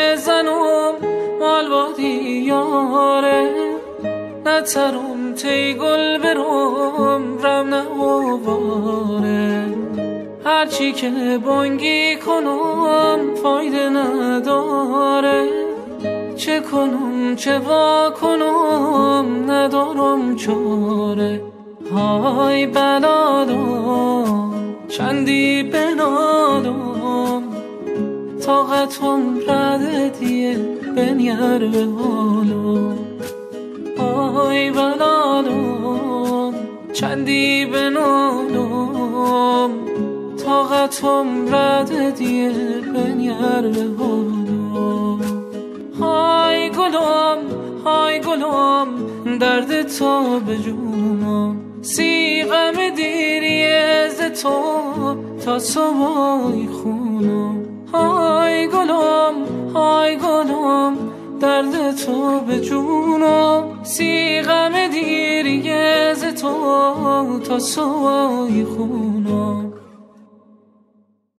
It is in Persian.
زنم مال با دیاره نترم تی گل برم رم نواره هرچی که بانگی کنم فایده نداره چه کنم چه وا کنم ندارم چاره های بلادم چندی بنادم طاقتم رده دیه بنیر به حالم های بلادم چندی بنادم طاقتم رده دیه بنیر به حالم های گلم درد تو به جونم سیغم دیری از تو تا صبح خونم های گلم درد تو به جونم سیغم دیری از تو تا صبح خونم